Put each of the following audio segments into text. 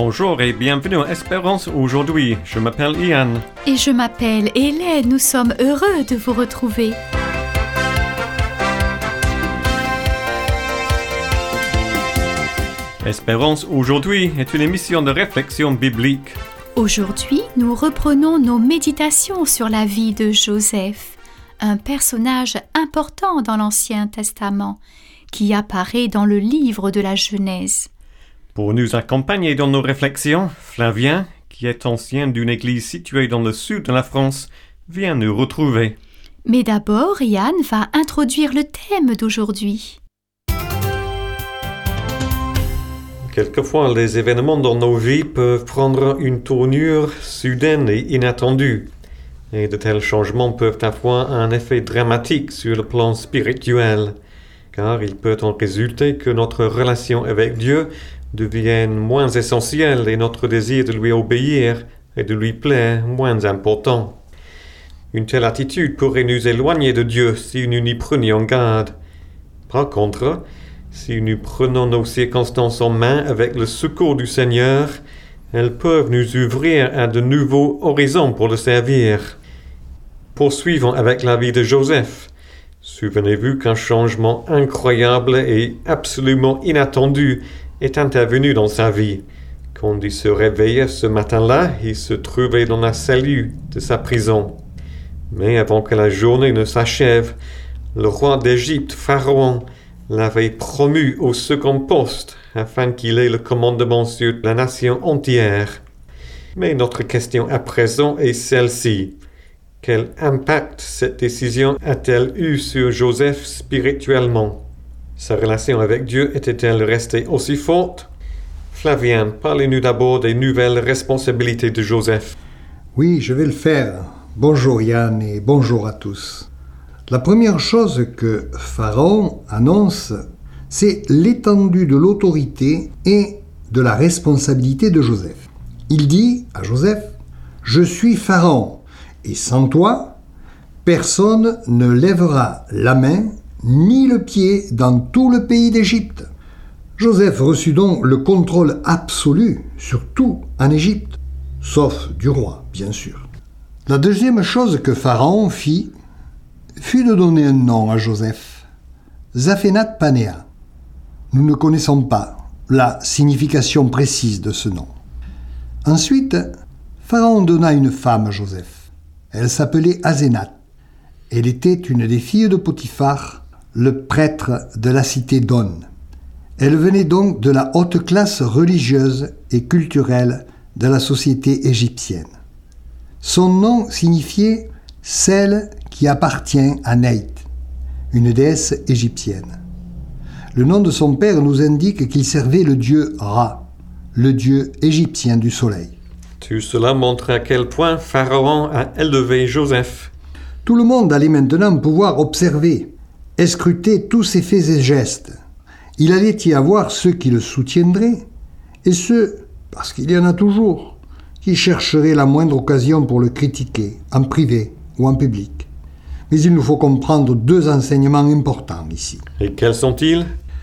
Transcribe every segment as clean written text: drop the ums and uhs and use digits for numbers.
Bonjour et bienvenue à Espérance aujourd'hui. Je m'appelle Ian. Et je m'appelle Hélène. Nous sommes heureux de vous retrouver. Espérance aujourd'hui est une émission de réflexion biblique. Aujourd'hui, nous reprenons nos méditations sur la vie de Joseph, un personnage important dans l'Ancien Testament, qui apparaît dans le livre de la Genèse. Pour nous accompagner dans nos réflexions, Flavien, qui est ancien d'une église située dans le sud de la France, vient nous retrouver. Mais d'abord, Yann va introduire le thème d'aujourd'hui. Quelquefois, les événements dans nos vies peuvent prendre une tournure soudaine et inattendue. Et de tels changements peuvent avoir un effet dramatique sur le plan spirituel, car il peut en résulter que notre relation avec Dieu devienne moins essentielle et notre désir de lui obéir et de lui plaire moins important. Une telle attitude pourrait nous éloigner de Dieu si nous n'y prenions garde. Par contre, si nous prenons nos circonstances en main avec le secours du Seigneur, elles peuvent nous ouvrir à de nouveaux horizons pour le servir. Poursuivons avec la vie de Joseph. Souvenez-vous qu'un changement incroyable et absolument inattendu est intervenu dans sa vie. Quand il se réveillait ce matin-là, il se trouvait dans la cellule de sa prison. Mais avant que la journée ne s'achève, le roi d'Égypte, Pharaon, l'avait promu au second poste afin qu'il ait le commandement sur la nation entière. Mais notre question à présent est celle-ci. Quel impact cette décision a-t-elle eu sur Joseph spirituellement? Sa relation avec Dieu était-elle restée aussi forte? Flavien, parlez-nous d'abord des nouvelles responsabilités de Joseph. Oui, je vais le faire. Bonjour Yann et bonjour à tous. La première chose que Pharaon annonce, c'est l'étendue de l'autorité et de la responsabilité de Joseph. Il dit à Joseph, « Je suis Pharaon, et sans toi, personne ne lèvera la main ni le pied dans tout le pays d'Égypte. » Joseph reçut donc le contrôle absolu sur tout en Égypte, sauf du roi, bien sûr. La deuxième chose que Pharaon fit fut de donner un nom à Joseph, Zaphénath-Panéa. Nous ne connaissons pas la signification précise de ce nom. Ensuite, Pharaon donna une femme à Joseph. Elle s'appelait Asénath. Elle était une des filles de Potiphar, le prêtre de la cité d'On. Elle venait donc de la haute classe religieuse et culturelle de la société égyptienne. Son nom signifiait « celle qui appartient à Neit », une déesse égyptienne. Le nom de son père nous indique qu'il servait le dieu Ra, le dieu égyptien du soleil. Tout cela montre à quel point Pharaon a élevé Joseph. Tout le monde allait maintenant pouvoir observer, scruter tous ses faits et gestes. Il allait y avoir ceux qui le soutiendraient et ceux, parce qu'il y en a toujours, qui chercheraient la moindre occasion pour le critiquer, en privé ou en public. Mais il nous faut comprendre deux enseignements importants ici. Et quels sont-ils?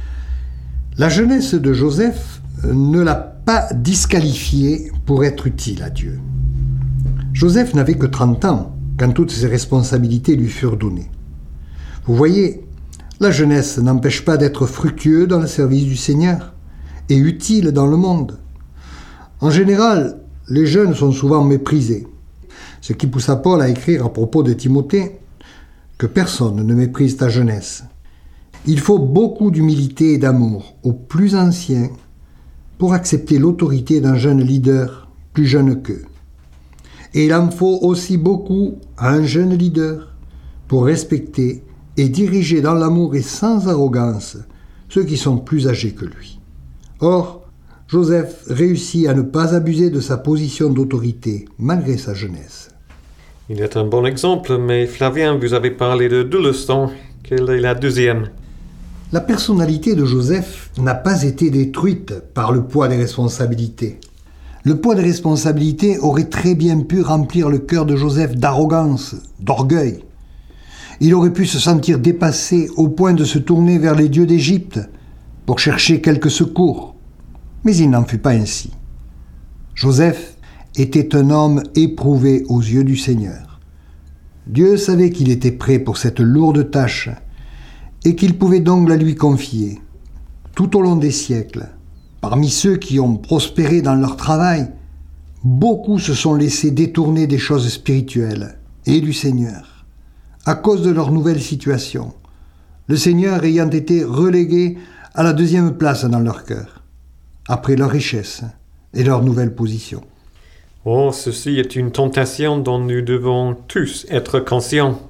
La jeunesse de Joseph ne l'a pas disqualifié pour être utile à Dieu. Joseph n'avait que 30 ans quand toutes ses responsabilités lui furent données. Vous voyez, la jeunesse n'empêche pas d'être fructueux dans le service du Seigneur et utile dans le monde. En général, les jeunes sont souvent méprisés, ce qui poussa Paul à écrire à propos de Timothée que personne ne méprise ta jeunesse. Il faut beaucoup d'humilité et d'amour aux plus anciens pour accepter l'autorité d'un jeune leader plus jeune qu'eux. Et il en faut aussi beaucoup à un jeune leader pour respecter et diriger dans l'amour et sans arrogance ceux qui sont plus âgés que lui. Or, Joseph réussit à ne pas abuser de sa position d'autorité malgré sa jeunesse. Il est un bon exemple, mais Flavien, vous avez parlé de 2 leçons. Quelle est la deuxième? La personnalité de Joseph n'a pas été détruite par le poids des responsabilités. Le poids des responsabilités aurait très bien pu remplir le cœur de Joseph d'arrogance, d'orgueil. Il aurait pu se sentir dépassé au point de se tourner vers les dieux d'Égypte pour chercher quelques secours. Mais il n'en fut pas ainsi. Joseph était un homme éprouvé aux yeux du Seigneur. Dieu savait qu'il était prêt pour cette lourde tâche et qu'il pouvait donc la lui confier. Tout au long des siècles, parmi ceux qui ont prospéré dans leur travail, beaucoup se sont laissés détourner des choses spirituelles et du Seigneur, à cause de leur nouvelle situation, le Seigneur ayant été relégué à la deuxième place dans leur cœur, après leur richesse et leur nouvelle position. Oh, ceci est une tentation dont nous devons tous être conscients.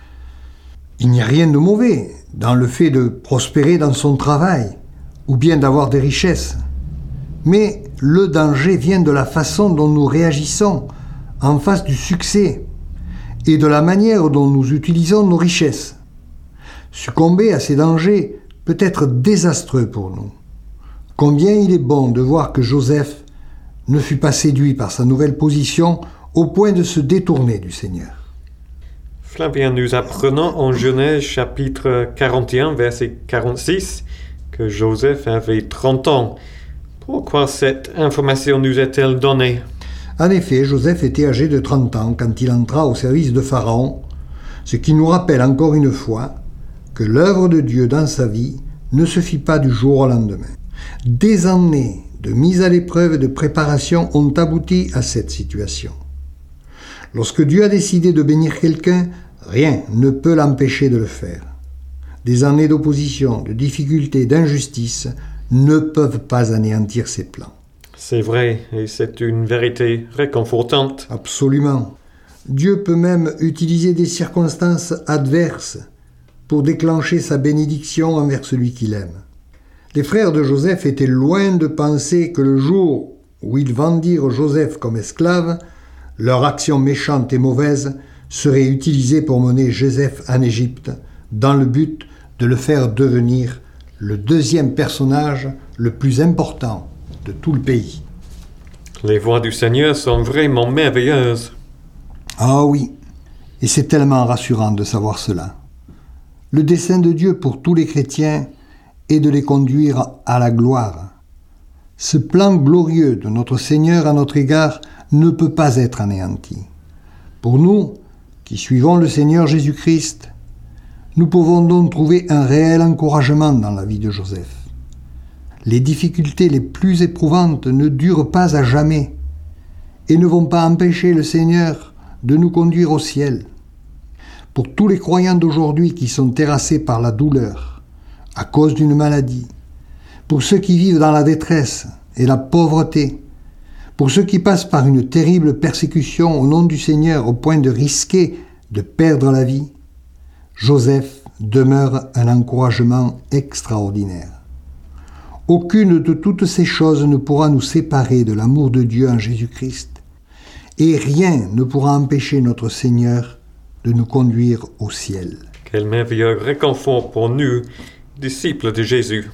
Il n'y a rien de mauvais dans le fait de prospérer dans son travail ou bien d'avoir des richesses. Mais le danger vient de la façon dont nous réagissons en face du succès et de la manière dont nous utilisons nos richesses. Succomber à ces dangers peut être désastreux pour nous. Combien il est bon de voir que Joseph ne fut pas séduit par sa nouvelle position au point de se détourner du Seigneur. Flavien, nous apprenons en Genèse chapitre 41, verset 46, que Joseph avait 30 ans. Pourquoi cette information nous est-elle donnée? En effet, Joseph était âgé de 30 ans quand il entra au service de Pharaon, ce qui nous rappelle encore une fois que l'œuvre de Dieu dans sa vie ne se fit pas du jour au lendemain. Des années de mise à l'épreuve et de préparation ont abouti à cette situation. Lorsque Dieu a décidé de bénir quelqu'un, rien ne peut l'empêcher de le faire. Des années d'opposition, de difficultés, d'injustice ne peuvent pas anéantir ses plans. C'est vrai, et c'est une vérité réconfortante. Absolument. Dieu peut même utiliser des circonstances adverses pour déclencher sa bénédiction envers celui qu'il aime. Les frères de Joseph étaient loin de penser que le jour où ils vendirent Joseph comme esclave, leur action méchante et mauvaise serait utilisée pour mener Joseph en Égypte, dans le but de le faire devenir le deuxième personnage le plus important de tout le pays. Les voies du Seigneur sont vraiment merveilleuses. Ah oui, et c'est tellement rassurant de savoir cela. Le dessein de Dieu pour tous les chrétiens est de les conduire à la gloire. Ce plan glorieux de notre Seigneur à notre égard ne peut pas être anéanti. Pour nous, qui suivons le Seigneur Jésus-Christ, nous pouvons donc trouver un réel encouragement dans la vie de Joseph. Les difficultés les plus éprouvantes ne durent pas à jamais et ne vont pas empêcher le Seigneur de nous conduire au ciel. Pour tous les croyants d'aujourd'hui qui sont terrassés par la douleur, à cause d'une maladie, pour ceux qui vivent dans la détresse et la pauvreté, pour ceux qui passent par une terrible persécution au nom du Seigneur au point de risquer de perdre la vie, Joseph demeure un encouragement extraordinaire. Aucune de toutes ces choses ne pourra nous séparer de l'amour de Dieu en Jésus-Christ, et rien ne pourra empêcher notre Seigneur de nous conduire au ciel. Quel merveilleux réconfort pour nous, disciples de Jésus.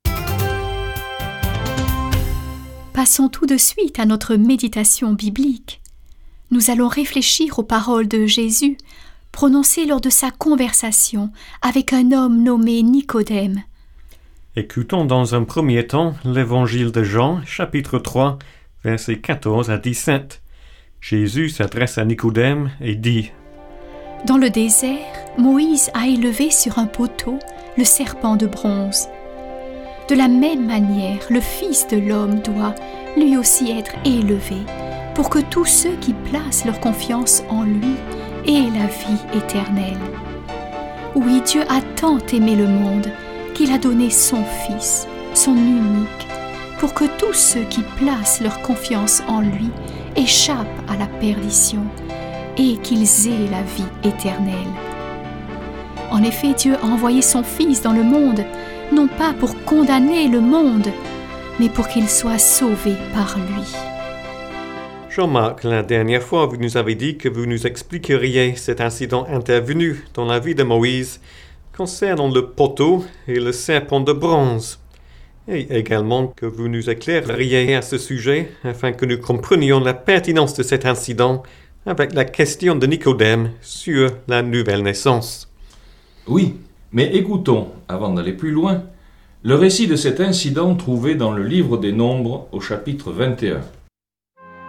Passons tout de suite à notre méditation biblique. Nous allons réfléchir aux paroles de Jésus prononcées lors de sa conversation avec un homme nommé Nicodème. Écoutons dans un premier temps l'évangile de Jean, chapitre 3, versets 14 à 17. Jésus s'adresse à Nicodème et dit: Dans le désert, Moïse a élevé sur un poteau le serpent de bronze. De la même manière, le Fils de l'homme doit lui aussi être élevé, pour que tous ceux qui placent leur confiance en lui aient la vie éternelle. Oui, Dieu a tant aimé le monde qu'il a donné son Fils, son unique, pour que tous ceux qui placent leur confiance en lui échappent à la perdition et qu'ils aient la vie éternelle. En effet, Dieu a envoyé son Fils dans le monde, non pas pour condamner le monde, mais pour qu'il soit sauvé par lui. Jean-Marc, la dernière fois, vous nous avez dit que vous nous expliqueriez cet incident intervenu dans la vie de Moïse concernant le poteau et le serpent de bronze, et également que vous nous éclaireriez à ce sujet afin que nous comprenions la pertinence de cet incident avec la question de Nicodème sur la nouvelle naissance. Oui, mais écoutons, avant d'aller plus loin, le récit de cet incident trouvé dans le livre des Nombres au chapitre 21.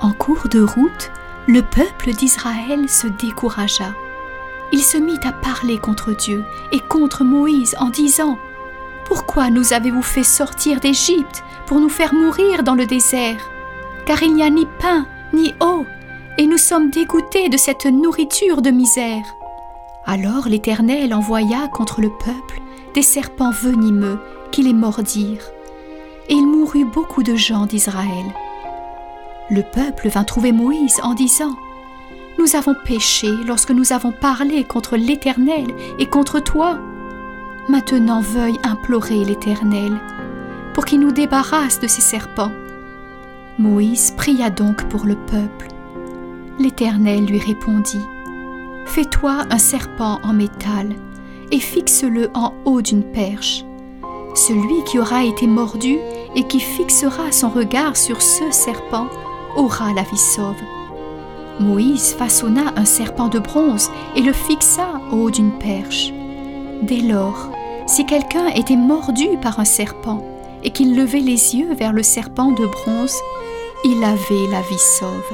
En cours de route, le peuple d'Israël se découragea. Il se mit à parler contre Dieu et contre Moïse en disant « Pourquoi nous avez-vous fait sortir d'Égypte pour nous faire mourir dans le désert ? Car il n'y a ni pain ni eau, et nous sommes dégoûtés de cette nourriture de misère. » Alors l'Éternel envoya contre le peuple des serpents venimeux qui les mordirent, et il mourut beaucoup de gens d'Israël. Le peuple vint trouver Moïse en disant « Nous avons péché lorsque nous avons parlé contre l'Éternel et contre toi. Maintenant veuille implorer l'Éternel pour qu'il nous débarrasse de ces serpents. » Moïse pria donc pour le peuple. L'Éternel lui répondit « Fais-toi un serpent en métal et fixe-le en haut d'une perche. Celui qui aura été mordu et qui fixera son regard sur ce serpent aura la vie sauve. » Moïse façonna un serpent de bronze et le fixa au haut d'une perche. Dès lors, si quelqu'un était mordu par un serpent et qu'il levait les yeux vers le serpent de bronze, il avait la vie sauve.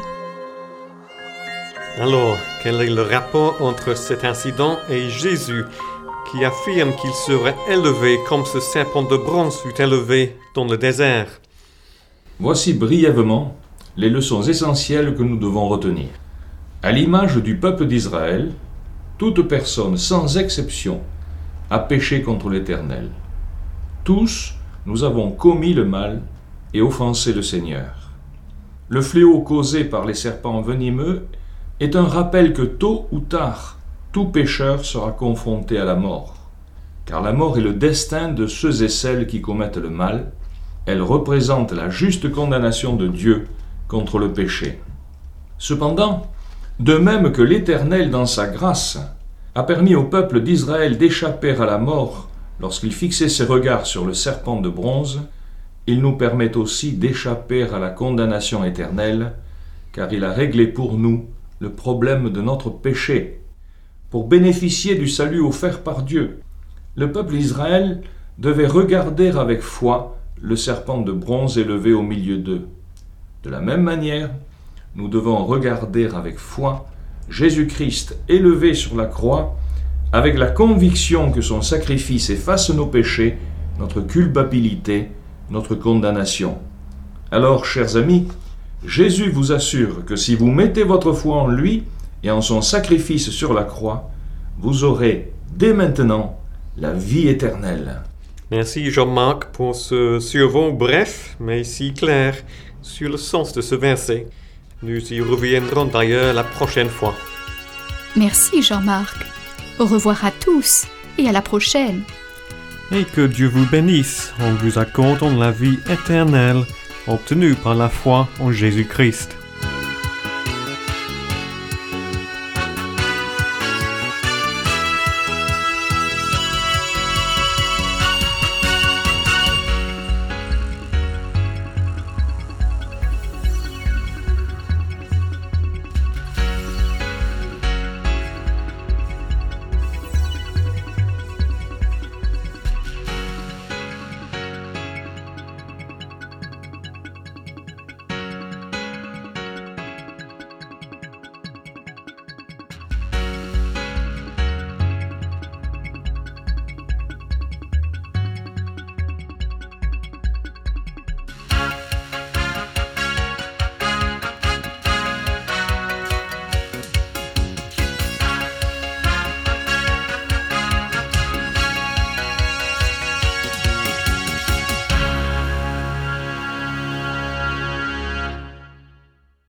Alors, quel est le rapport entre cet incident et Jésus, qui affirme qu'il serait élevé comme ce serpent de bronze fut élevé dans le désert? Voici brièvement les leçons essentielles que nous devons retenir. À l'image du peuple d'Israël, toute personne, sans exception, a péché contre l'Éternel. Tous, nous avons commis le mal et offensé le Seigneur. Le fléau causé par les serpents venimeux est un rappel que tôt ou tard, tout pécheur sera confronté à la mort. Car la mort est le destin de ceux et celles qui commettent le mal. Elle représente la juste condamnation de Dieu contre le péché. Cependant, de même que l'Éternel, dans sa grâce, a permis au peuple d'Israël d'échapper à la mort lorsqu'il fixait ses regards sur le serpent de bronze, il nous permet aussi d'échapper à la condamnation éternelle, car il a réglé pour nous le problème de notre péché. Pour bénéficier du salut offert par Dieu, le peuple d'Israël devait regarder avec foi le serpent de bronze élevé au milieu d'eux. De la même manière, nous devons regarder avec foi Jésus-Christ élevé sur la croix, avec la conviction que son sacrifice efface nos péchés, notre culpabilité, notre condamnation. Alors, chers amis, Jésus vous assure que si vous mettez votre foi en lui et en son sacrifice sur la croix, vous aurez dès maintenant la vie éternelle. Merci Jean-Marc pour ce survol bref mais si clair sur le sens de ce verset. Nous y reviendrons d'ailleurs la prochaine fois. Merci Jean-Marc. Au revoir à tous et à la prochaine. Et que Dieu vous bénisse en vous accordant la vie éternelle obtenue par la foi en Jésus-Christ.